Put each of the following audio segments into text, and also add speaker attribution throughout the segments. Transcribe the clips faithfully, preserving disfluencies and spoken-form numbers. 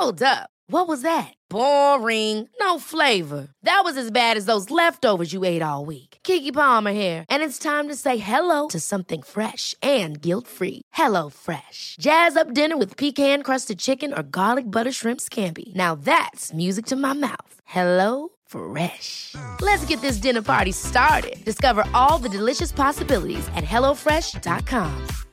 Speaker 1: Hold up. What was that? Boring. No flavor. That was as bad as those leftovers you ate all week. Keke Palmer here, and it's time to say hello to something fresh and guilt-free. Hello Fresh. Jazz up dinner with pecan-crusted chicken or garlic butter shrimp scampi. Now that's music to my mouth. Hello Fresh. Let's get this dinner party started. Discover all the delicious possibilities at hello fresh dot com.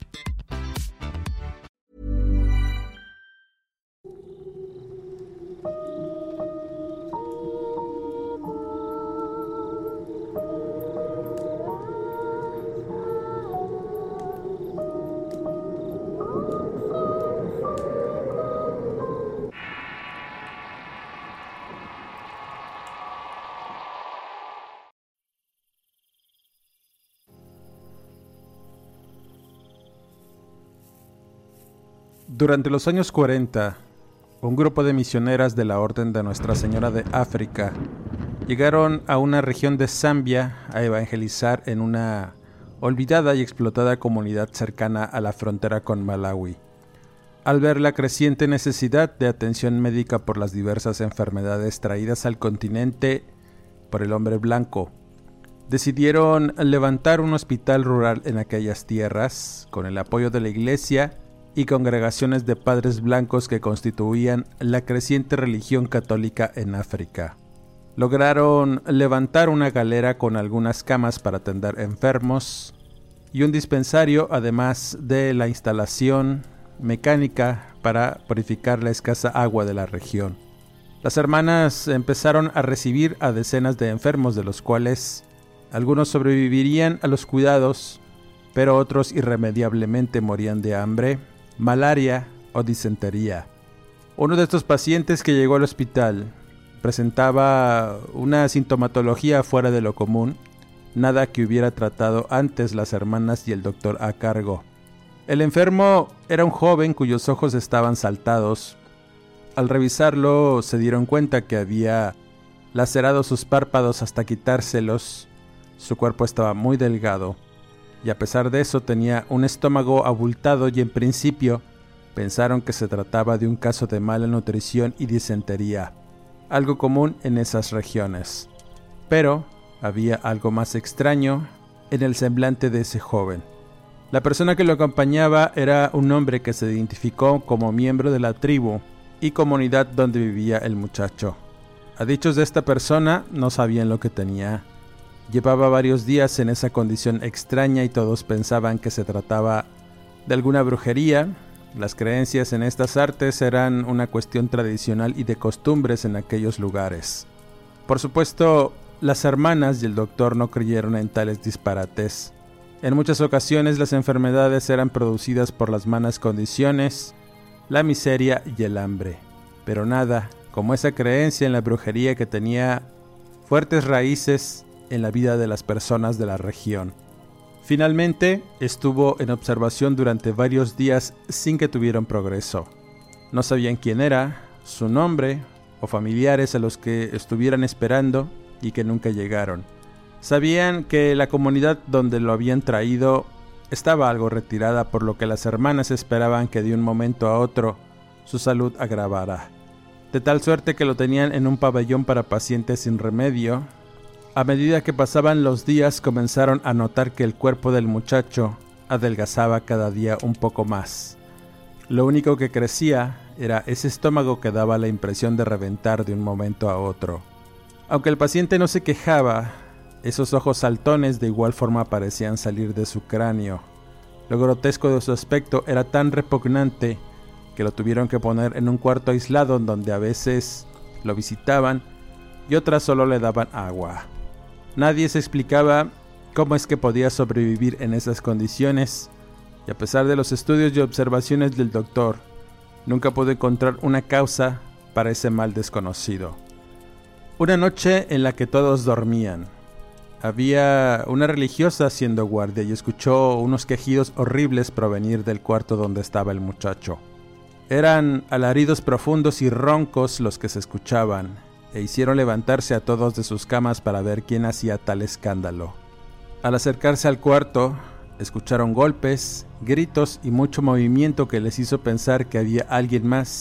Speaker 2: Durante los años cuarenta, un grupo de misioneras de la Orden de Nuestra Señora de África llegaron a una región de Zambia a evangelizar en una olvidada y explotada comunidad cercana a la frontera con Malawi. Al ver la creciente necesidad de atención médica por las diversas enfermedades traídas al continente por el hombre blanco, decidieron levantar un hospital rural en aquellas tierras con el apoyo de la iglesia y congregaciones de padres blancos que constituían la creciente religión católica en África. Lograron levantar una galera con algunas camas para atender enfermos y un dispensario, además de la instalación mecánica para purificar la escasa agua de la región. Las hermanas empezaron a recibir a decenas de enfermos, de los cuales algunos sobrevivirían a los cuidados, pero otros irremediablemente morían de hambre, malaria o disentería. Uno de estos pacientes que llegó al hospital presentaba una sintomatología fuera de lo común, nada que hubiera tratado antes las hermanas y el doctor a cargo. El enfermo era un joven cuyos ojos estaban saltados. Al revisarlo se dieron cuenta que había lacerado sus párpados hasta quitárselos. Su cuerpo estaba muy delgado y a pesar de eso tenía un estómago abultado y en principio pensaron que se trataba de un caso de mala nutrición y disentería, algo común en esas regiones. Pero había algo más extraño en el semblante de ese joven. La persona que lo acompañaba era un hombre que se identificó como miembro de la tribu y comunidad donde vivía el muchacho. A dichos de esta persona no sabían lo que tenía. Llevaba varios días en esa condición extraña y todos pensaban que se trataba de alguna brujería. Las creencias en estas artes eran una cuestión tradicional y de costumbres en aquellos lugares. Por supuesto, las hermanas y el doctor no creyeron en tales disparates. En muchas ocasiones las enfermedades eran producidas por las malas condiciones, la miseria y el hambre, pero nada como esa creencia en la brujería que tenía fuertes raíces en la vida de las personas de la región. Finalmente, estuvo en observación durante varios días sin que tuvieran progreso. No sabían quién era, su nombre o familiares a los que estuvieran esperando y que nunca llegaron. Sabían que la comunidad donde lo habían traído estaba algo retirada, por lo que las hermanas esperaban que de un momento a otro su salud agravara, de tal suerte que lo tenían en un pabellón para pacientes sin remedio. A medida que pasaban los días comenzaron a notar que el cuerpo del muchacho adelgazaba cada día un poco más. Lo único que crecía era ese estómago que daba la impresión de reventar de un momento a otro. Aunque el paciente no se quejaba, esos ojos saltones de igual forma parecían salir de su cráneo. Lo grotesco de su aspecto era tan repugnante que lo tuvieron que poner en un cuarto aislado donde a veces lo visitaban y otras solo le daban agua. Nadie se explicaba cómo es que podía sobrevivir en esas condiciones, y a pesar de los estudios y observaciones del doctor, nunca pudo encontrar una causa para ese mal desconocido. Una noche en la que todos dormían, había una religiosa haciendo guardia y escuchó unos quejidos horribles provenir del cuarto donde estaba el muchacho. Eran alaridos profundos y roncos los que se escuchaban, e hicieron levantarse a todos de sus camas para ver quién hacía tal escándalo. Al acercarse al cuarto, escucharon golpes, gritos y mucho movimiento que les hizo pensar que había alguien más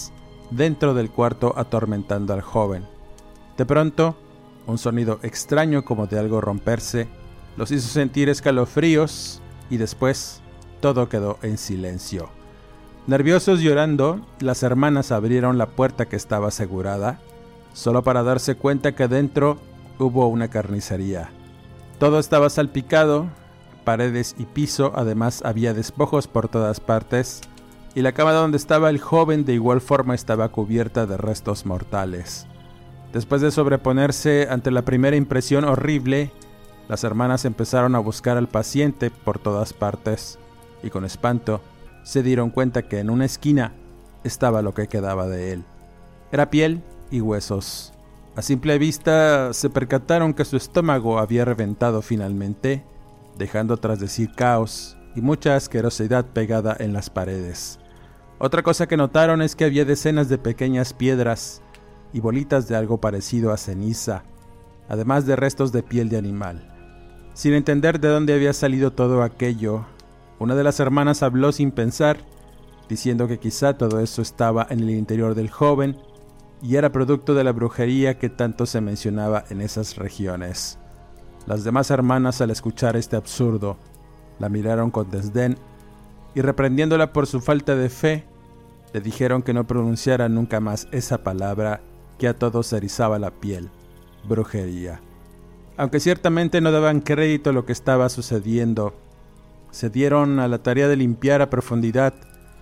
Speaker 2: dentro del cuarto atormentando al joven. De pronto, un sonido extraño como de algo romperse los hizo sentir escalofríos y después todo quedó en silencio. Nerviosos y llorando, las hermanas abrieron la puerta que estaba asegurada, solo para darse cuenta que dentro hubo una carnicería. Todo estaba salpicado, paredes y piso, además había despojos por todas partes, y la cama donde estaba el joven de igual forma estaba cubierta de restos mortales. Después de sobreponerse ante la primera impresión horrible, las hermanas empezaron a buscar al paciente por todas partes, y con espanto se dieron cuenta que en una esquina estaba lo que quedaba de él. Era piel y huesos. A simple vista se percataron que su estómago había reventado finalmente, dejando tras de sí caos y mucha asquerosidad pegada en las paredes. Otra cosa que notaron es que había decenas de pequeñas piedras y bolitas de algo parecido a ceniza, además de restos de piel de animal. Sin entender de dónde había salido todo aquello, una de las hermanas habló sin pensar, diciendo que quizá todo eso estaba en el interior del joven y era producto de la brujería que tanto se mencionaba en esas regiones. Las demás hermanas, al escuchar este absurdo, la miraron con desdén y, reprendiéndola por su falta de fe, le dijeron que no pronunciara nunca más esa palabra que a todos erizaba la piel: brujería. Aunque ciertamente no daban crédito a lo que estaba sucediendo, se dieron a la tarea de limpiar a profundidad.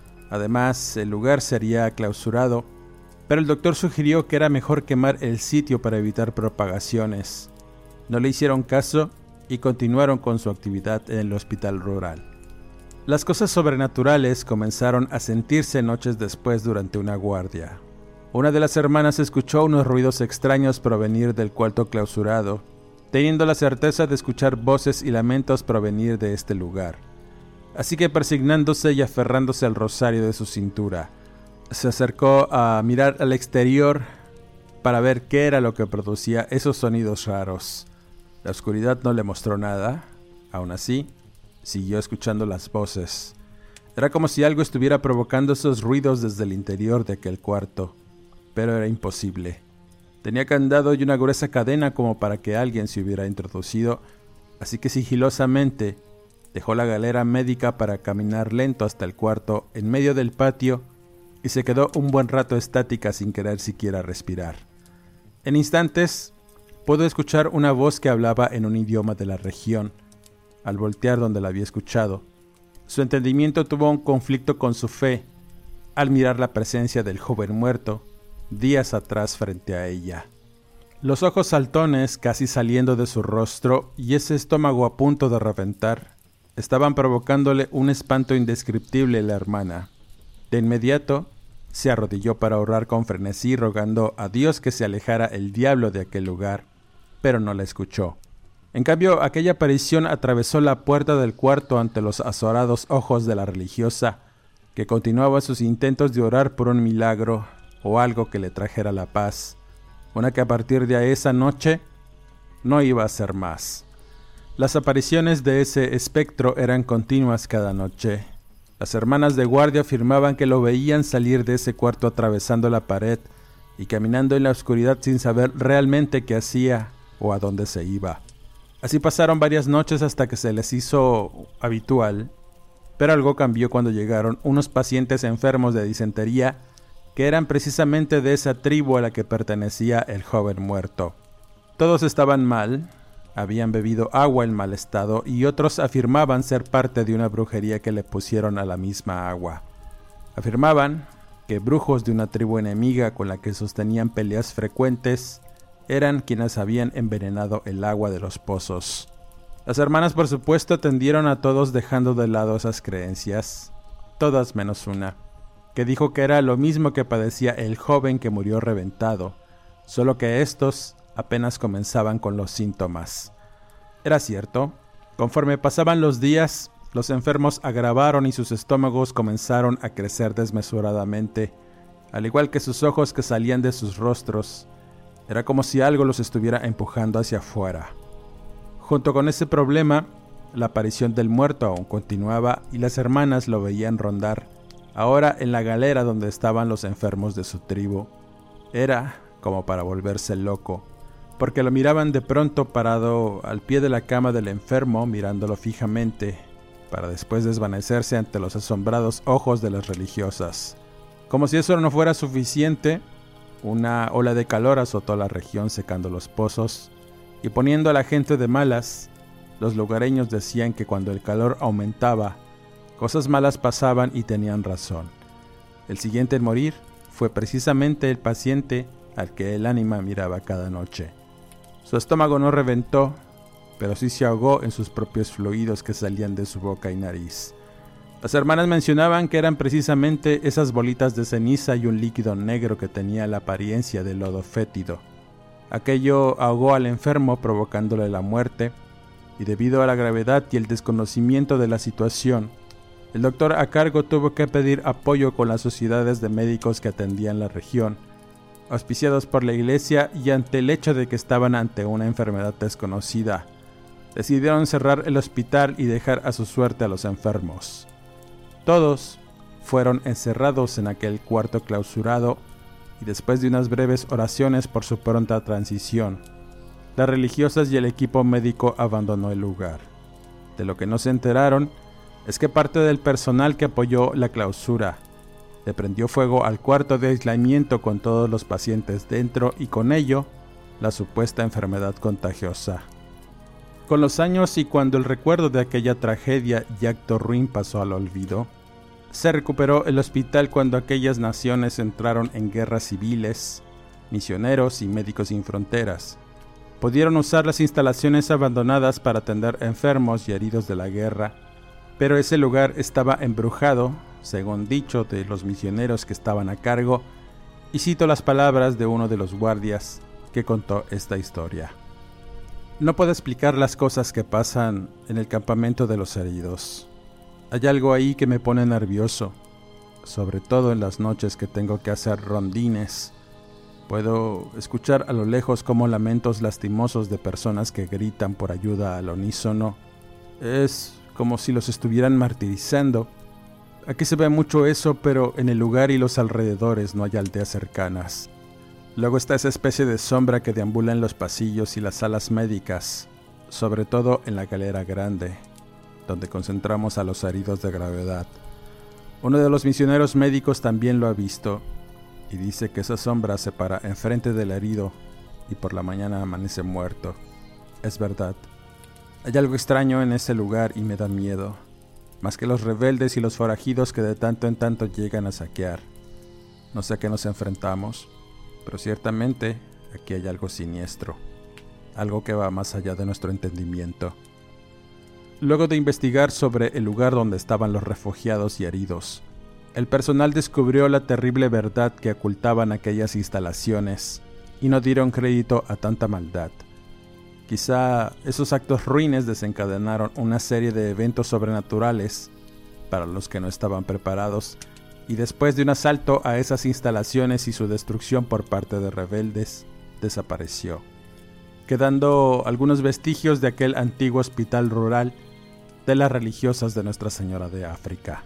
Speaker 2: Además, el lugar sería clausurado, pero el doctor sugirió que era mejor quemar el sitio para evitar propagaciones. No le hicieron caso y continuaron con su actividad en el hospital rural. Las cosas sobrenaturales comenzaron a sentirse noches después durante una guardia. Una de las hermanas escuchó unos ruidos extraños provenir del cuarto clausurado, teniendo la certeza de escuchar voces y lamentos provenir de este lugar. Así que, persignándose y aferrándose al rosario de su cintura, se acercó a mirar al exterior para ver qué era lo que producía esos sonidos raros. La oscuridad no le mostró nada. Aún así, siguió escuchando las voces. Era como si algo estuviera provocando esos ruidos desde el interior de aquel cuarto, pero era imposible. Tenía candado y una gruesa cadena como para que alguien se hubiera introducido, así que sigilosamente dejó la galera médica para caminar lento hasta el cuarto en medio del patio y se quedó un buen rato estática sin querer siquiera respirar. En instantes pudo escuchar una voz que hablaba en un idioma de la región. Al voltear donde la había escuchado, su entendimiento tuvo un conflicto con su fe al mirar la presencia del joven muerto días atrás frente a ella. Los ojos saltones casi saliendo de su rostro y ese estómago a punto de reventar estaban provocándole un espanto indescriptible a la hermana. De inmediato se arrodilló para orar con frenesí, rogando a Dios que se alejara el diablo de aquel lugar, pero no la escuchó. En cambio, aquella aparición atravesó la puerta del cuarto ante los azorados ojos de la religiosa, que continuaba sus intentos de orar por un milagro o algo que le trajera la paz, una que a partir de esa noche no iba a ser más. Las apariciones de ese espectro eran continuas cada noche. Las hermanas de guardia afirmaban que lo veían salir de ese cuarto atravesando la pared y caminando en la oscuridad sin saber realmente qué hacía o a dónde se iba. Así pasaron varias noches hasta que se les hizo habitual, pero algo cambió cuando llegaron unos pacientes enfermos de disentería que eran precisamente de esa tribu a la que pertenecía el joven muerto. Todos estaban mal, habían bebido agua en mal estado y otros afirmaban ser parte de una brujería que le pusieron a la misma agua. Afirmaban que brujos de una tribu enemiga con la que sostenían peleas frecuentes eran quienes habían envenenado el agua de los pozos. Las hermanas, por supuesto, atendieron a todos dejando de lado esas creencias, todas menos una, que dijo que era lo mismo que padecía el joven que murió reventado, solo que estos apenas comenzaban con los síntomas. Era cierto, conforme pasaban los días, los enfermos agravaron y sus estómagos comenzaron a crecer desmesuradamente, al igual que sus ojos que salían de sus rostros. Era como si algo los estuviera empujando hacia afuera. Junto con ese problema, la aparición del muerto aún continuaba y las hermanas lo veían rondar ahora en la galera donde estaban los enfermos de su tribu. Era como para volverse loco, porque lo miraban de pronto parado al pie de la cama del enfermo, mirándolo fijamente, para después desvanecerse ante los asombrados ojos de las religiosas. Como si eso no fuera suficiente, una ola de calor azotó la región secando los pozos y poniendo a la gente de malas. Los lugareños decían que cuando el calor aumentaba, cosas malas pasaban y tenían razón. El siguiente en morir fue precisamente el paciente al que el ánima miraba cada noche. Su estómago no reventó, pero sí se ahogó en sus propios fluidos que salían de su boca y nariz. Las hermanas mencionaban que eran precisamente esas bolitas de ceniza y un líquido negro que tenía la apariencia de lodo fétido. Aquello ahogó al enfermo provocándole la muerte, y debido a la gravedad y el desconocimiento de la situación, el doctor a cargo tuvo que pedir apoyo con las sociedades de médicos que atendían la región, auspiciados por la iglesia, y ante el hecho de que estaban ante una enfermedad desconocida, decidieron cerrar el hospital y dejar a su suerte a los enfermos. Todos fueron encerrados en aquel cuarto clausurado y después de unas breves oraciones por su pronta transición, las religiosas y el equipo médico abandonó el lugar. De lo que no se enteraron es que parte del personal que apoyó la clausura le prendió fuego al cuarto de aislamiento con todos los pacientes dentro y con ello la supuesta enfermedad contagiosa. Con los años y cuando el recuerdo de aquella tragedia y acto ruin pasó al olvido, se recuperó el hospital cuando aquellas naciones entraron en guerras civiles. Misioneros y Médicos Sin Fronteras pudieron usar las instalaciones abandonadas para atender enfermos y heridos de la guerra, pero ese lugar estaba embrujado, según dicho de los misioneros que estaban a cargo, y cito las palabras de uno de los guardias que contó esta historia. No puedo explicar las cosas que pasan en el campamento de los heridos. Hay algo ahí que me pone nervioso, sobre todo en las noches que tengo que hacer rondines. Puedo escuchar a lo lejos como lamentos lastimosos de personas que gritan por ayuda al unísono. Es como si los estuvieran martirizando. Aquí se ve mucho eso, pero en el lugar y los alrededores no hay aldeas cercanas. Luego está esa especie de sombra que deambula en los pasillos y las salas médicas, sobre todo en la galera grande, donde concentramos a los heridos de gravedad. Uno de los misioneros médicos también lo ha visto, y dice que esa sombra se para enfrente del herido y por la mañana amanece muerto. Es verdad. Hay algo extraño en ese lugar y me da miedo, más que los rebeldes y los forajidos que de tanto en tanto llegan a saquear. No sé a qué nos enfrentamos, pero ciertamente aquí hay algo siniestro, algo que va más allá de nuestro entendimiento. Luego de investigar sobre el lugar donde estaban los refugiados y heridos, el personal descubrió la terrible verdad que ocultaban aquellas instalaciones y no dieron crédito a tanta maldad. Quizá esos actos ruines desencadenaron una serie de eventos sobrenaturales para los que no estaban preparados, y después de un asalto a esas instalaciones y su destrucción por parte de rebeldes, desapareció, quedando algunos vestigios de aquel antiguo hospital rural de las religiosas de Nuestra Señora de África.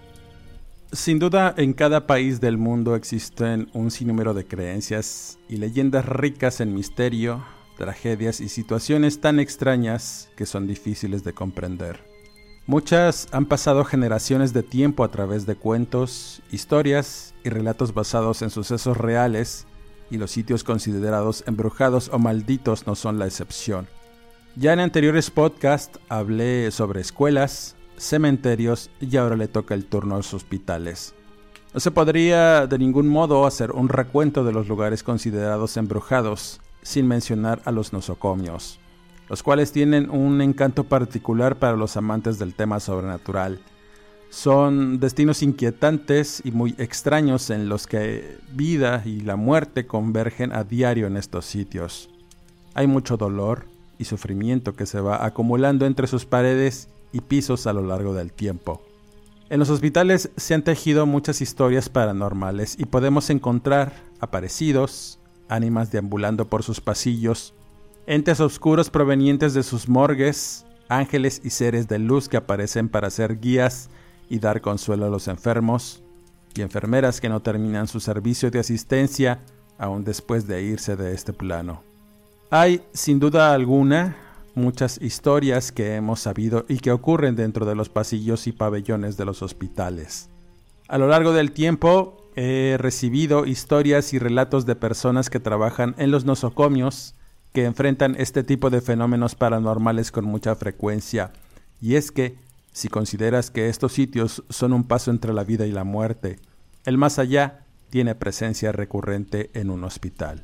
Speaker 2: Sin duda, en cada país del mundo existen un sinnúmero de creencias y leyendas ricas en misterio, tragedias y situaciones tan extrañas que son difíciles de comprender. Muchas han pasado generaciones de tiempo a través de cuentos, historias y relatos basados en sucesos reales, y los sitios considerados embrujados o malditos no son la excepción. Ya en anteriores podcasts hablé sobre escuelas, cementerios y ahora le toca el turno a los hospitales. No se podría de ningún modo hacer un recuento de los lugares considerados embrujados sin mencionar a los nosocomios, los cuales tienen un encanto particular para los amantes del tema sobrenatural. Son destinos inquietantes y muy extraños en los que vida y la muerte convergen a diario en estos sitios. Hay mucho dolor y sufrimiento que se va acumulando entre sus paredes y pisos a lo largo del tiempo. En los hospitales se han tejido muchas historias paranormales y podemos encontrar aparecidos, ánimas deambulando por sus pasillos, entes oscuros provenientes de sus morgues, ángeles y seres de luz que aparecen para ser guías y dar consuelo a los enfermos, y enfermeras que no terminan su servicio de asistencia aún después de irse de este plano. Hay, sin duda alguna, muchas historias que hemos sabido y que ocurren dentro de los pasillos y pabellones de los hospitales. A lo largo del tiempo he recibido historias y relatos de personas que trabajan en los nosocomios que enfrentan este tipo de fenómenos paranormales con mucha frecuencia. Y es que, si consideras que estos sitios son un paso entre la vida y la muerte, el más allá tiene presencia recurrente en un hospital.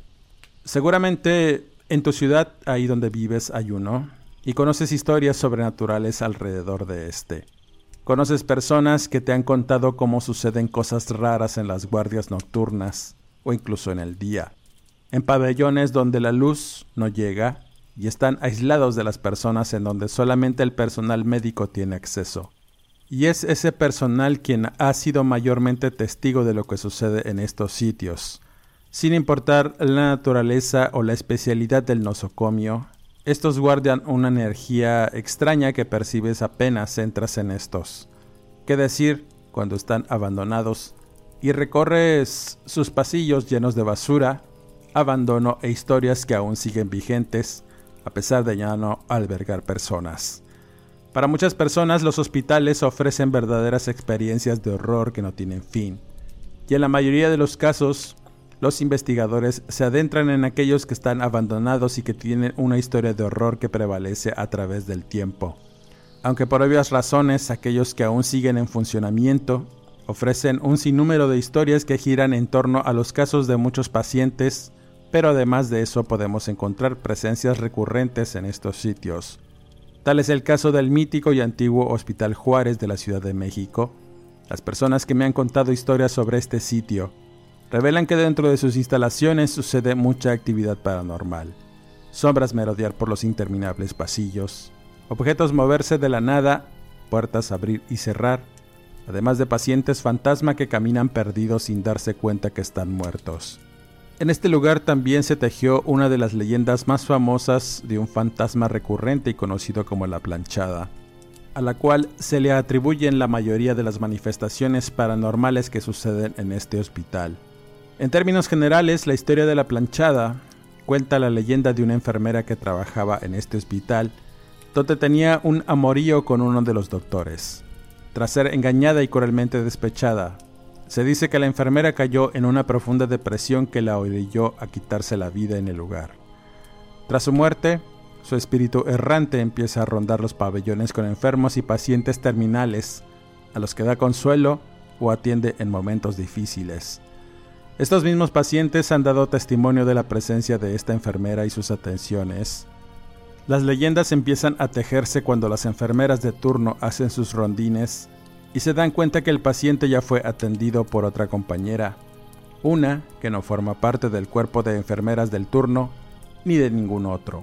Speaker 2: Seguramente en tu ciudad, ahí donde vives, hay uno, y conoces historias sobrenaturales alrededor de este. Conoces personas que te han contado cómo suceden cosas raras en las guardias nocturnas, o incluso en el día, en pabellones donde la luz no llega y están aislados de las personas, en donde solamente el personal médico tiene acceso. Y es ese personal quien ha sido mayormente testigo de lo que sucede en estos sitios. Sin importar la naturaleza o la especialidad del nosocomio, estos guardan una energía extraña que percibes apenas entras en estos. ¿Qué decir cuando están abandonados y recorres sus pasillos llenos de basura, abandono e historias que aún siguen vigentes, a pesar de ya no albergar personas? Para muchas personas, los hospitales ofrecen verdaderas experiencias de horror que no tienen fin, y en la mayoría de los casos, los investigadores se adentran en aquellos que están abandonados y que tienen una historia de horror que prevalece a través del tiempo. Aunque por obvias razones, aquellos que aún siguen en funcionamiento ofrecen un sinnúmero de historias que giran en torno a los casos de muchos pacientes, pero además de eso podemos encontrar presencias recurrentes en estos sitios. Tal es el caso del mítico y antiguo Hospital Juárez de la Ciudad de México. Las personas que me han contado historias sobre este sitio revelan que dentro de sus instalaciones sucede mucha actividad paranormal. Sombras merodear por los interminables pasillos, objetos moverse de la nada, puertas abrir y cerrar, además de pacientes fantasma que caminan perdidos sin darse cuenta que están muertos. En este lugar también se tejió una de las leyendas más famosas de un fantasma recurrente y conocido como la planchada, a la cual se le atribuyen la mayoría de las manifestaciones paranormales que suceden en este hospital. En términos generales, la historia de la planchada cuenta la leyenda de una enfermera que trabajaba en este hospital, donde tenía un amorío con uno de los doctores. Tras ser engañada y cruelmente despechada, se dice que la enfermera cayó en una profunda depresión que la orilló a quitarse la vida en el lugar. Tras su muerte, su espíritu errante empieza a rondar los pabellones con enfermos y pacientes terminales, a los que da consuelo o atiende en momentos difíciles. Estos mismos pacientes han dado testimonio de la presencia de esta enfermera y sus atenciones. Las leyendas empiezan a tejerse cuando las enfermeras de turno hacen sus rondines y se dan cuenta que el paciente ya fue atendido por otra compañera, una que no forma parte del cuerpo de enfermeras del turno ni de ningún otro,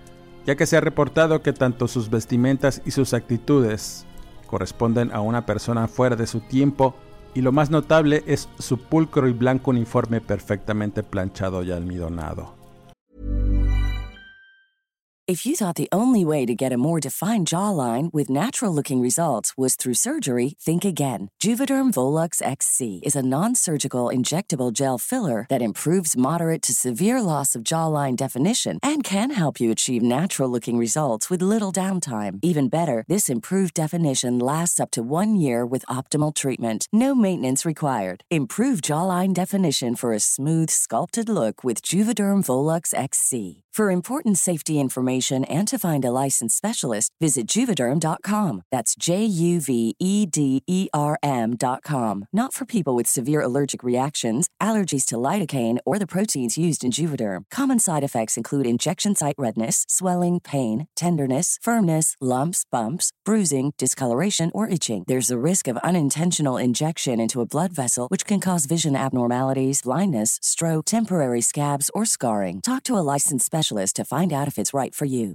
Speaker 2: ya que se ha reportado que tanto sus vestimentas y sus actitudes corresponden a una persona fuera de su tiempo, y lo más notable es su pulcro y blanco uniforme perfectamente planchado y almidonado.
Speaker 3: If you thought the only way to get a more defined jawline with natural-looking results was through surgery, think again. Juvederm Volux X C is a non-surgical injectable gel filler that improves moderate to severe loss of jawline definition and can help you achieve natural-looking results with little downtime. Even better, this improved definition lasts up to one year with optimal treatment. No maintenance required. Improve jawline definition for a smooth, sculpted look with Juvederm Volux X C. For important safety information and to find a licensed specialist, visit Juvederm dot com. That's J U V E D E R M dot com. Not for people with severe allergic reactions, allergies to lidocaine, or the proteins used in Juvederm. Common side effects include injection site redness, swelling, pain, tenderness, firmness, lumps, bumps, bruising, discoloration, or itching. There's a risk of unintentional injection into a blood vessel, which can cause vision abnormalities, blindness, stroke, temporary scabs, or scarring. Talk to a licensed specialist to find out if it's right for you.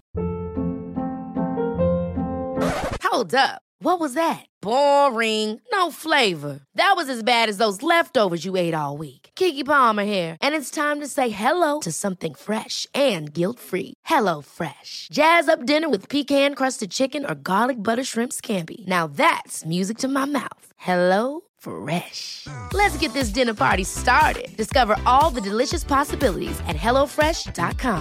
Speaker 1: Hold up. What was that? Boring. No flavor. That was as bad as those leftovers you ate all week. Keke Palmer here, and it's time to say hello to something fresh and guilt-free. Hello Fresh. Jazz up dinner with pecan-crusted chicken or garlic butter shrimp scampi. Now that's music to my mouth. Hello Fresh. Let's get this dinner party started. Discover all the delicious possibilities at hello fresh dot com.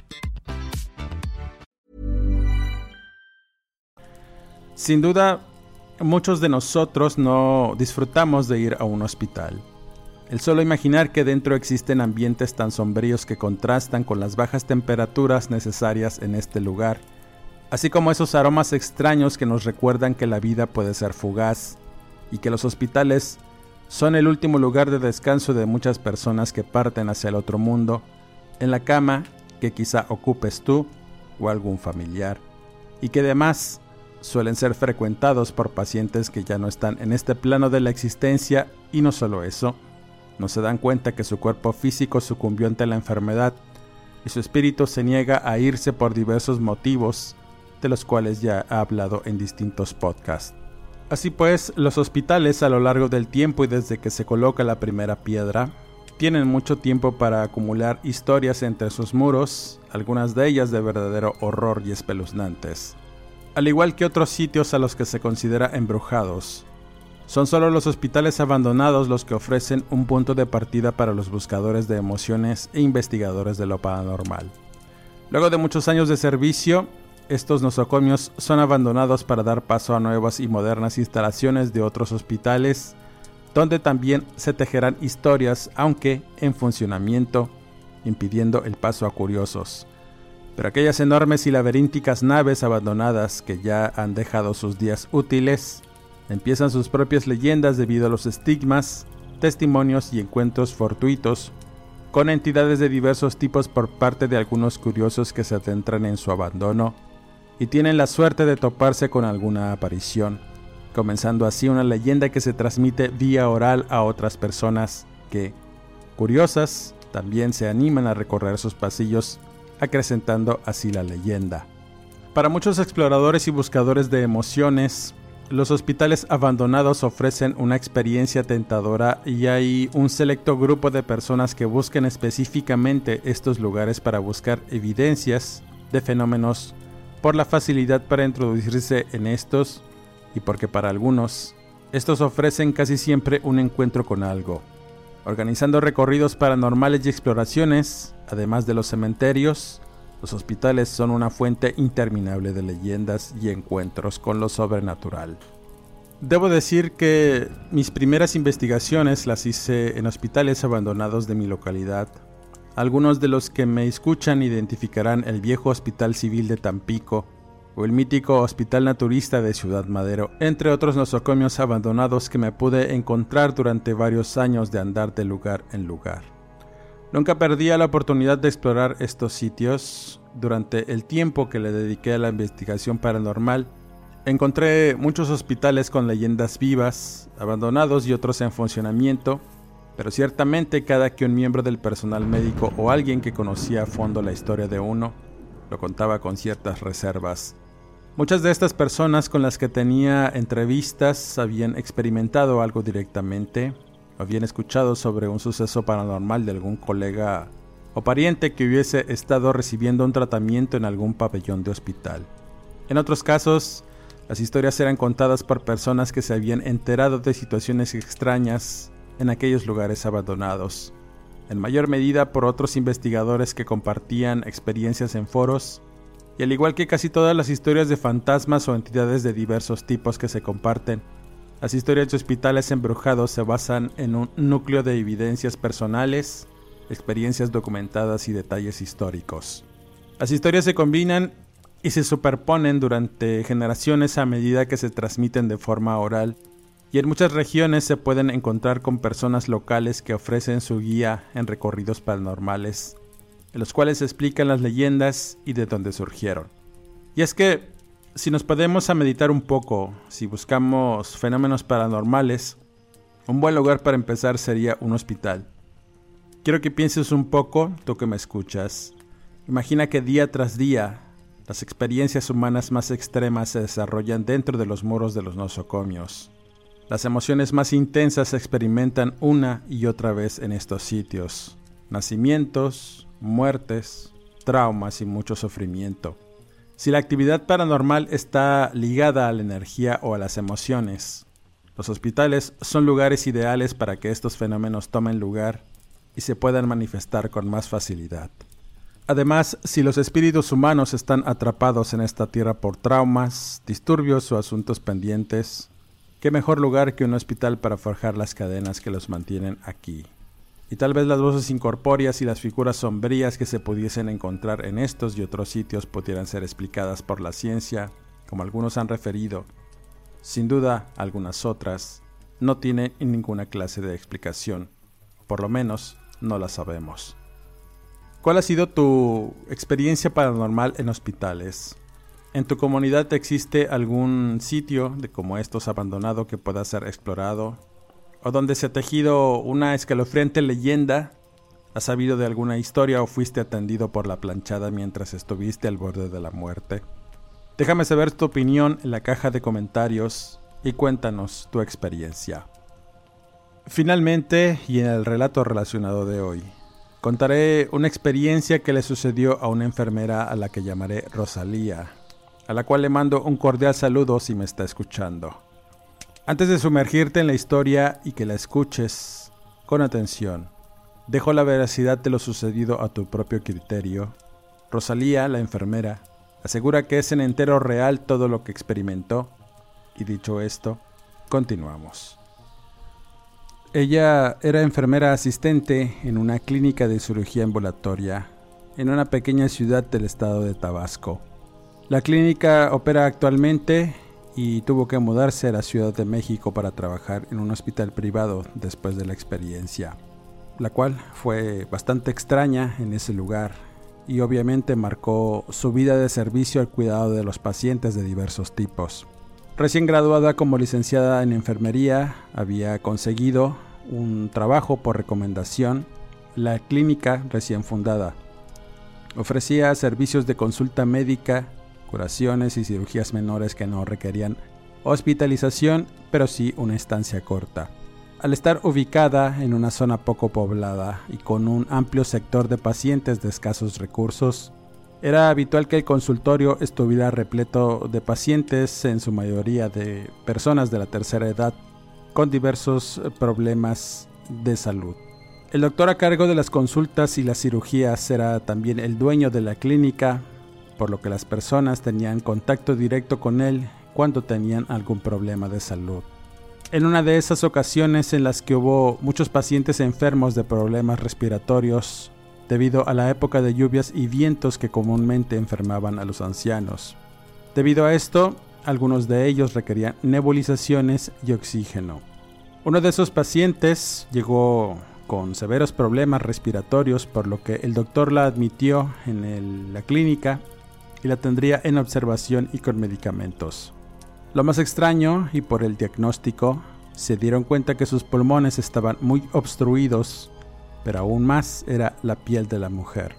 Speaker 2: Sin duda, muchos de nosotros no disfrutamos de ir a un hospital. El solo imaginar que dentro existen ambientes tan sombríos que contrastan con las bajas temperaturas necesarias en este lugar, así como esos aromas extraños que nos recuerdan que la vida puede ser fugaz y que los hospitales son el último lugar de descanso de muchas personas que parten hacia el otro mundo, en la cama que quizá ocupes tú o algún familiar, y que además suelen ser frecuentados por pacientes que ya no están en este plano de la existencia, y no solo eso, no se dan cuenta que su cuerpo físico sucumbió ante la enfermedad y su espíritu se niega a irse por diversos motivos, de los cuales ya he hablado en distintos podcasts. Así pues, los hospitales a lo largo del tiempo y desde que se coloca la primera piedra, tienen mucho tiempo para acumular historias entre sus muros, algunas de ellas de verdadero horror y espeluznantes. Al igual que otros sitios a los que se considera embrujados, son solo los hospitales abandonados los que ofrecen un punto de partida para los buscadores de emociones e investigadores de lo paranormal. Luego de muchos años de servicio, estos nosocomios son abandonados para dar paso a nuevas y modernas instalaciones de otros hospitales, donde también se tejerán historias, aunque en funcionamiento, impidiendo el paso a curiosos. Pero aquellas enormes y laberínticas naves abandonadas que ya han dejado sus días útiles, empiezan sus propias leyendas debido a los estigmas, testimonios y encuentros fortuitos con entidades de diversos tipos por parte de algunos curiosos que se adentran en su abandono y tienen la suerte de toparse con alguna aparición, comenzando así una leyenda que se transmite vía oral a otras personas que, curiosas, también se animan a recorrer sus pasillos, acrecentando así la leyenda. Para muchos exploradores y buscadores de emociones, los hospitales abandonados ofrecen una experiencia tentadora y hay un selecto grupo de personas que buscan específicamente estos lugares para buscar evidencias de fenómenos por la facilidad para introducirse en estos y porque para algunos, estos ofrecen casi siempre un encuentro con algo. Organizando recorridos paranormales y exploraciones, además de los cementerios, los hospitales son una fuente interminable de leyendas y encuentros con lo sobrenatural. Debo decir que mis primeras investigaciones las hice en hospitales abandonados de mi localidad. Algunos de los que me escuchan identificarán el viejo Hospital Civil de Tampico o el mítico Hospital Naturista de Ciudad Madero, entre otros nosocomios abandonados que me pude encontrar durante varios años de andar de lugar en lugar. Nunca perdí la oportunidad de explorar estos sitios. Durante el tiempo que le dediqué a la investigación paranormal, encontré muchos hospitales con leyendas vivas, abandonados y otros en funcionamiento, pero ciertamente cada que un miembro del personal médico o alguien que conocía a fondo la historia de uno, lo contaba con ciertas reservas. Muchas de estas personas con las que tenía entrevistas habían experimentado algo directamente, habían escuchado sobre un suceso paranormal de algún colega o pariente que hubiese estado recibiendo un tratamiento en algún pabellón de hospital. En otros casos, las historias eran contadas por personas que se habían enterado de situaciones extrañas en aquellos lugares abandonados, en mayor medida por otros investigadores que compartían experiencias en foros, y al igual que casi todas las historias de fantasmas o entidades de diversos tipos que se comparten, las historias de hospitales embrujados se basan en un núcleo de evidencias personales, experiencias documentadas y detalles históricos. Las historias se combinan y se superponen durante generaciones a medida que se transmiten de forma oral, y en muchas regiones se pueden encontrar con personas locales que ofrecen su guía en recorridos paranormales, en los cuales se explican las leyendas y de dónde surgieron. Y es que, si nos podemos a meditar un poco, si buscamos fenómenos paranormales, un buen lugar para empezar sería un hospital. Quiero que pienses un poco, tú que me escuchas. Imagina que día tras día, las experiencias humanas más extremas se desarrollan dentro de los muros de los nosocomios. Las emociones más intensas se experimentan una y otra vez en estos sitios. Nacimientos, muertes, traumas y mucho sufrimiento. Si la actividad paranormal está ligada a la energía o a las emociones, Los hospitales son lugares ideales para que estos fenómenos tomen lugar y se puedan manifestar con más facilidad. Además, si los espíritus humanos están atrapados en esta tierra por traumas, disturbios o asuntos pendientes, qué mejor lugar que un hospital para forjar las cadenas que los mantienen aquí. Y tal vez las voces incorpóreas y las figuras sombrías que se pudiesen encontrar en estos y otros sitios pudieran ser explicadas por la ciencia, como algunos han referido. Sin duda, algunas otras no tienen ninguna clase de explicación, por lo menos no la sabemos. ¿Cuál ha sido tu experiencia paranormal en hospitales? ¿En tu comunidad existe algún sitio de como estos abandonado que pueda ser explorado? ¿O donde se ha tejido una escalofriante leyenda? ¿Has sabido de alguna historia o fuiste atendido por la planchada mientras estuviste al borde de la muerte? Déjame saber tu opinión en la caja de comentarios y cuéntanos tu experiencia. Finalmente, y en el relato relacionado de hoy, contaré una experiencia que le sucedió a una enfermera a la que llamaré Rosalía, a la cual le mando un cordial saludo si me está escuchando. Antes de sumergirte en la historia y que la escuches con atención, dejo la veracidad de lo sucedido a tu propio criterio. Rosalía, la enfermera, asegura que es en entero real todo lo que experimentó, y dicho esto, continuamos. Ella era enfermera asistente en una clínica de cirugía ambulatoria en una pequeña ciudad del estado de Tabasco. La clínica opera actualmente y tuvo que mudarse a la Ciudad de México para trabajar en un hospital privado después de la experiencia, la cual fue bastante extraña en ese lugar y obviamente marcó su vida de servicio al cuidado de los pacientes de diversos tipos. Recién graduada como licenciada en enfermería, había conseguido un trabajo por recomendación en la clínica recién fundada. Ofrecía servicios de consulta médica, curaciones y cirugías menores que no requerían hospitalización, pero sí una estancia corta. Al estar ubicada en una zona poco poblada y con un amplio sector de pacientes de escasos recursos, era habitual que el consultorio estuviera repleto de pacientes, en su mayoría de personas de la tercera edad, con diversos problemas de salud. El doctor a cargo de las consultas y las cirugías era también el dueño de la clínica, por lo que las personas tenían contacto directo con él cuando tenían algún problema de salud. En una de esas ocasiones en las que hubo muchos pacientes enfermos de problemas respiratorios, debido a la época de lluvias y vientos que comúnmente enfermaban a los ancianos. Debido a esto, algunos de ellos requerían nebulizaciones y oxígeno. Uno de esos pacientes llegó con severos problemas respiratorios, por lo que el doctor la admitió en el, la clínica y la tendría en observación y con medicamentos. Lo más extraño, y por el diagnóstico, se dieron cuenta que sus pulmones estaban muy obstruidos, pero aún más era la piel de la mujer.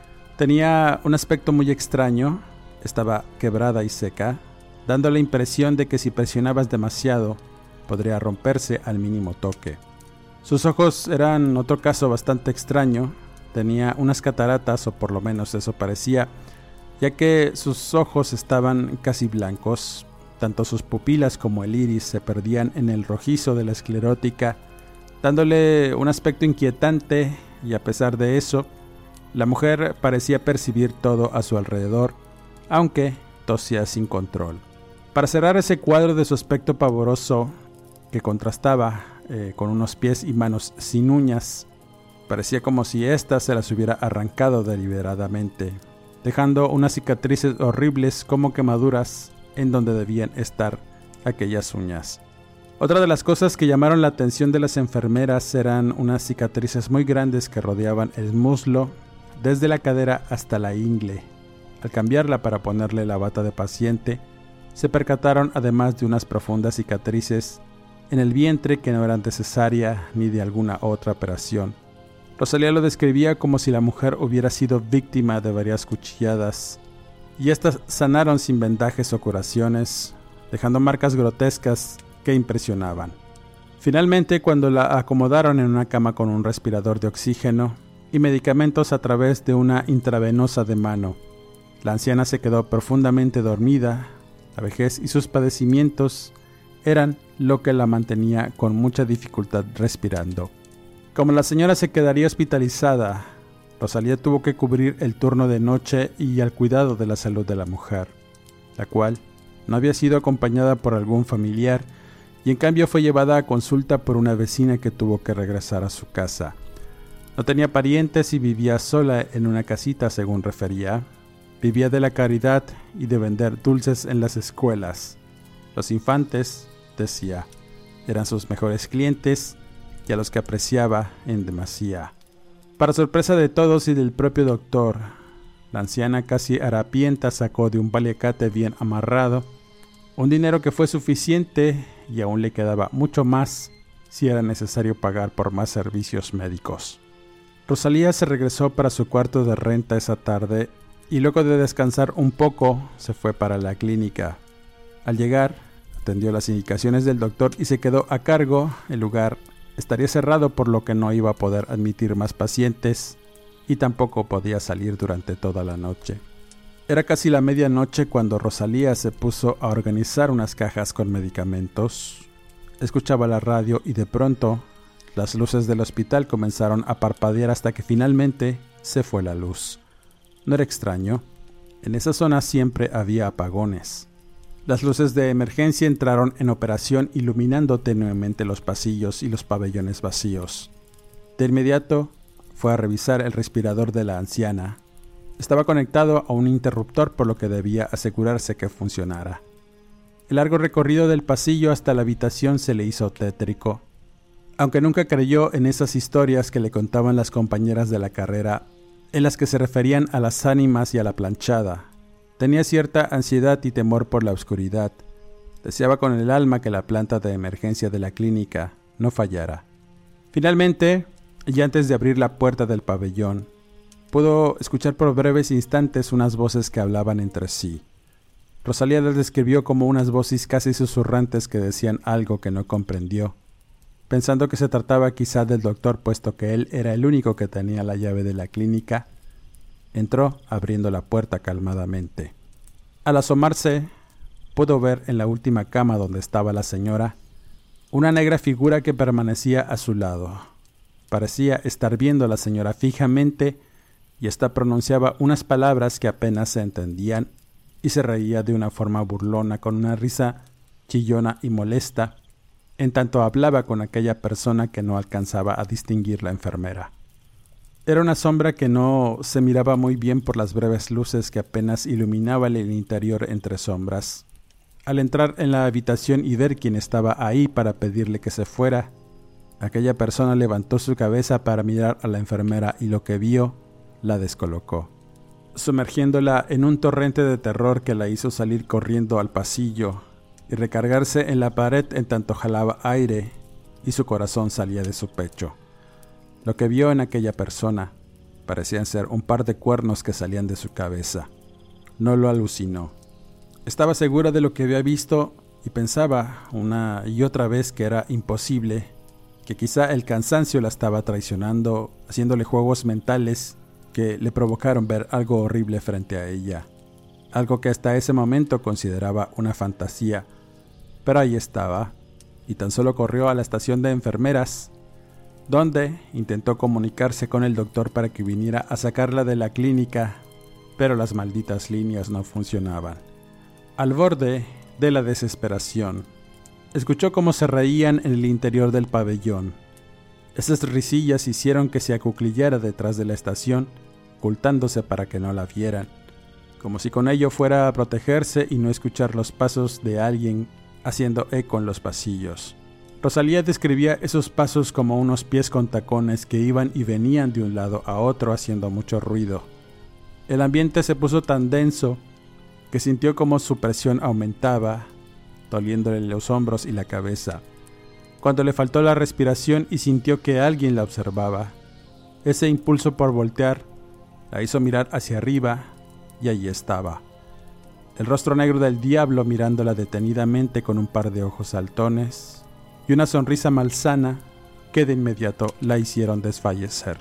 Speaker 2: Tenía un aspecto muy extraño, estaba quebrada y seca, dando la impresión de que si presionabas demasiado, podría romperse al mínimo toque. Sus ojos eran otro caso bastante extraño, tenía unas cataratas, o por lo menos eso parecía, ya que sus ojos estaban casi blancos, tanto sus pupilas como el iris se perdían en el rojizo de la esclerótica, dándole un aspecto inquietante, y a pesar de eso, la mujer parecía percibir todo a su alrededor, aunque tosía sin control. Para cerrar ese cuadro de su aspecto pavoroso, que contrastaba eh, con unos pies y manos sin uñas, parecía como si ésta se las hubiera arrancado deliberadamente, dejando unas cicatrices horribles como quemaduras en donde debían estar aquellas uñas. Otra de las cosas que llamaron la atención de las enfermeras eran unas cicatrices muy grandes que rodeaban el muslo, desde la cadera hasta la ingle. Al cambiarla para ponerle la bata de paciente, se percataron además de unas profundas cicatrices en el vientre que no eran de cesárea ni de alguna otra operación. Rosalía lo describía como si la mujer hubiera sido víctima de varias cuchilladas, y estas sanaron sin vendajes o curaciones, dejando marcas grotescas que impresionaban. Finalmente, cuando la acomodaron en una cama con un respirador de oxígeno y medicamentos a través de una intravenosa de mano, la anciana se quedó profundamente dormida. La vejez y sus padecimientos eran lo que la mantenía con mucha dificultad respirando. Como la señora se quedaría hospitalizada, Rosalía tuvo que cubrir el turno de noche y al cuidado de la salud de la mujer, la cual no había sido acompañada por algún familiar y en cambio fue llevada a consulta por una vecina que tuvo que regresar a su casa. No tenía parientes y vivía sola en una casita, según refería. Vivía de la caridad y de vender dulces en las escuelas. Los infantes, decía, eran sus mejores clientes y a los que apreciaba en demasía. Para sorpresa de todos y del propio doctor, la anciana casi harapienta sacó de un paliacate bien amarrado un dinero que fue suficiente y aún le quedaba mucho más si era necesario pagar por más servicios médicos. Rosalía se regresó para su cuarto de renta esa tarde y luego de descansar un poco se fue para la clínica. Al llegar, atendió las indicaciones del doctor y se quedó a cargo. El lugar estaría cerrado, por lo que no iba a poder admitir más pacientes y tampoco podía salir durante toda la noche. Era casi la medianoche cuando Rosalía se puso a organizar unas cajas con medicamentos. Escuchaba la radio y de pronto las luces del hospital comenzaron a parpadear hasta que finalmente se fue la luz. No era extraño, en esa zona siempre había apagones. Las luces de emergencia entraron en operación iluminando tenuemente los pasillos y los pabellones vacíos. De inmediato fue a revisar el respirador de la anciana. Estaba conectado a un interruptor, por lo que debía asegurarse que funcionara. El largo recorrido del pasillo hasta la habitación se le hizo tétrico. Aunque nunca creyó en esas historias que le contaban las compañeras de la carrera, en las que se referían a las ánimas y a la planchada, tenía cierta ansiedad y temor por la oscuridad. Deseaba con el alma que la planta de emergencia de la clínica no fallara. Finalmente, y antes de abrir la puerta del pabellón, pudo escuchar por breves instantes unas voces que hablaban entre sí. Rosalía las describió como unas voces casi susurrantes que decían algo que no comprendió, pensando que se trataba quizá del doctor, puesto que él era el único que tenía la llave de la clínica. Entró abriendo la puerta calmadamente. Al asomarse, pudo ver en la última cama donde estaba la señora una negra figura que permanecía a su lado. Parecía estar viendo a la señora fijamente y ésta pronunciaba unas palabras que apenas se entendían y se reía de una forma burlona con una risa chillona y molesta, en tanto hablaba con aquella persona que no alcanzaba a distinguir la enfermera. Era una sombra que no se miraba muy bien por las breves luces que apenas iluminaban el interior entre sombras. Al entrar en la habitación y ver quién estaba ahí para pedirle que se fuera, aquella persona levantó su cabeza para mirar a la enfermera y lo que vio la descolocó, sumergiéndola en un torrente de terror que la hizo salir corriendo al pasillo y recargarse en la pared en tanto jalaba aire y su corazón salía de su pecho. Lo que vio en aquella persona parecían ser un par de cuernos que salían de su cabeza. No lo alucinó. Estaba segura de lo que había visto y pensaba una y otra vez que era imposible, que quizá el cansancio la estaba traicionando, haciéndole juegos mentales que le provocaron ver algo horrible frente a ella, algo que hasta ese momento consideraba una fantasía, pero ahí estaba, y tan solo corrió a la estación de enfermeras, donde intentó comunicarse con el doctor para que viniera a sacarla de la clínica, pero las malditas líneas no funcionaban. Al borde de la desesperación, escuchó cómo se reían en el interior del pabellón. Esas risillas hicieron que se acuclillara detrás de la estación, ocultándose para que no la vieran, como si con ello fuera a protegerse y no escuchar los pasos de alguien haciendo eco en los pasillos. Rosalía describía esos pasos como unos pies con tacones que iban y venían de un lado a otro haciendo mucho ruido. El ambiente se puso tan denso que sintió como su presión aumentaba, doliéndole los hombros y la cabeza. Cuando le faltó la respiración y sintió que alguien la observaba, ese impulso por voltear la hizo mirar hacia arriba y allí estaba, el rostro negro del diablo mirándola detenidamente con un par de ojos saltones y una sonrisa malsana que de inmediato la hicieron desfallecer.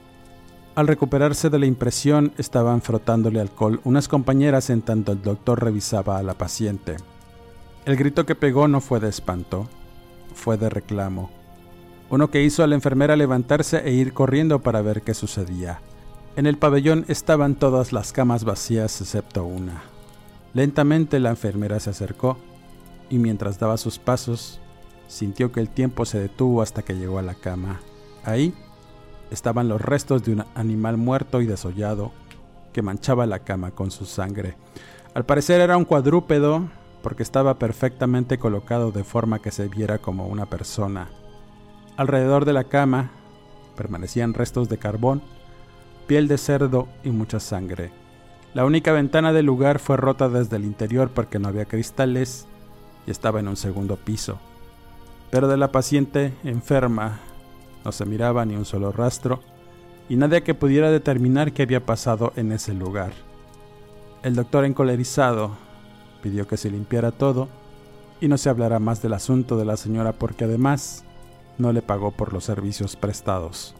Speaker 2: Al recuperarse de la impresión, estaban frotándole alcohol unas compañeras en tanto el doctor revisaba a la paciente. El grito que pegó no fue de espanto, fue de reclamo. Uno que hizo a la enfermera levantarse e ir corriendo para ver qué sucedía. En el pabellón estaban todas las camas vacías excepto una. Lentamente la enfermera se acercó y mientras daba sus pasos, sintió que el tiempo se detuvo hasta que llegó a la cama. Ahí estaban los restos de un animal muerto y desollado que manchaba la cama con su sangre. Al parecer era un cuadrúpedo porque estaba perfectamente colocado de forma que se viera como una persona. Alrededor de la cama permanecían restos de carbón, piel de cerdo y mucha sangre. La única ventana del lugar fue rota desde el interior porque no había cristales y estaba en un segundo piso. Pero de la paciente enferma no se miraba ni un solo rastro y nadie que pudiera determinar qué había pasado en ese lugar. El doctor, encolerizado, pidió que se limpiara todo y no se hablara más del asunto de la señora porque además no le pagó por los servicios prestados.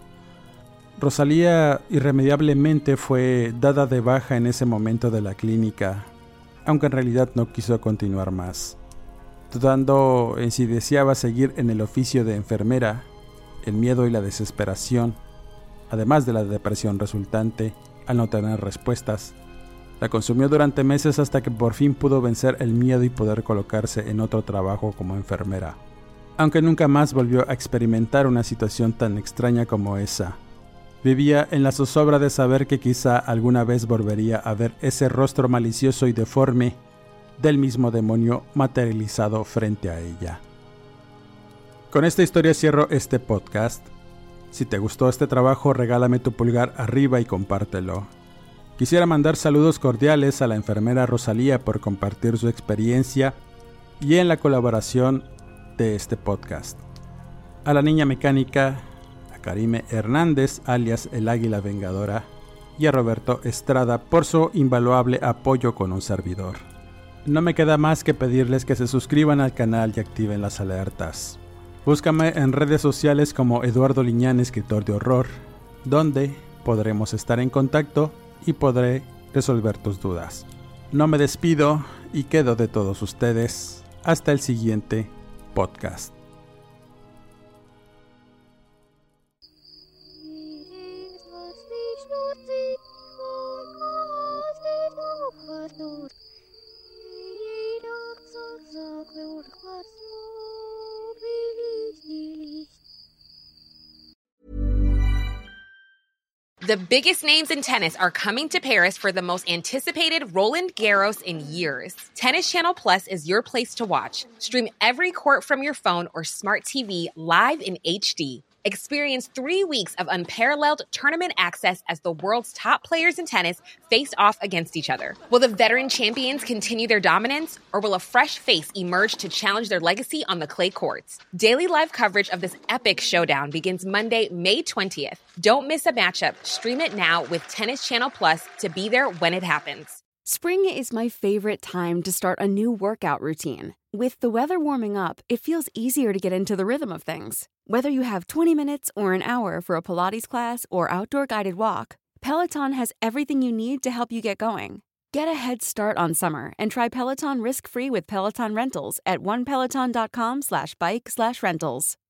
Speaker 2: Rosalía irremediablemente fue dada de baja en ese momento de la clínica, aunque en realidad no quiso continuar más, dudando en si deseaba seguir en el oficio de enfermera. El miedo y la desesperación, además de la depresión resultante al no tener respuestas, la consumió durante meses hasta que por fin pudo vencer el miedo y poder colocarse en otro trabajo como enfermera, aunque nunca más volvió a experimentar una situación tan extraña como esa. Vivía en la zozobra de saber que quizá alguna vez volvería a ver ese rostro malicioso y deforme del mismo demonio materializado frente a ella. Con esta historia cierro este podcast. Si te gustó este trabajo, regálame tu pulgar arriba y compártelo. Quisiera mandar saludos cordiales a la enfermera Rosalía por compartir su experiencia y en la colaboración de este podcast. A la niña mecánica, a Karime Hernández, alias el Águila Vengadora, y a Roberto Estrada por su invaluable apoyo con un servidor. No me queda más que pedirles que se suscriban al canal y activen las alertas. Búscame en redes sociales como Eduardo Liñán, escritor de horror, donde podremos estar en contacto y podré resolver tus dudas. No me despido y quedo de todos ustedes hasta el siguiente podcast.
Speaker 4: The biggest names in tennis are coming to Paris for the most anticipated Roland Garros in years. Tennis Channel Plus is your place to watch. Stream every court from your phone or smart T V live in H D. Experience three weeks of unparalleled tournament access as the world's top players in tennis face off against each other. Will the veteran champions continue their dominance, or will a fresh face emerge to challenge their legacy on the clay courts? Daily live coverage of this epic showdown begins Monday, May twentieth. Don't miss a matchup. Stream it now with Tennis Channel Plus to be there when it happens.
Speaker 5: Spring is my favorite time to start a new workout routine. With the weather warming up, it feels easier to get into the rhythm of things. Whether you have twenty minutes or an hour for a Pilates class or outdoor guided walk, Peloton has everything you need to help you get going. Get a head start on summer and try Peloton risk-free with Peloton Rentals at onepeloton.com slash bike slash rentals.